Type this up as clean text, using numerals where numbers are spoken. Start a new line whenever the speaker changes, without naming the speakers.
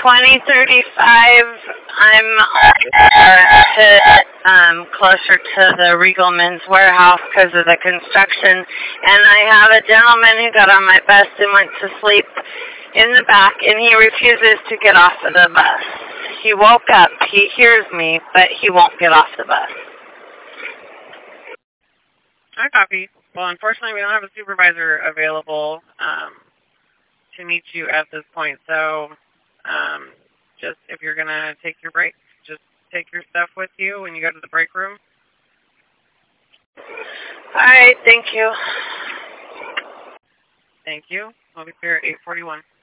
2035, I'm closer to the Regal Men's Warehouse because of the construction. And I have a gentleman who got on my bus and went to sleep in the back, and he refuses to get off of the bus. He woke up, he hears me, but he won't get off the bus.
I copy. Well, unfortunately, we don't have a supervisor available to meet you at this point. So, just if you're going to take your break, just take your stuff with you when you go to the break room.
All right, thank you.
Thank you. We'll be here at 8:41.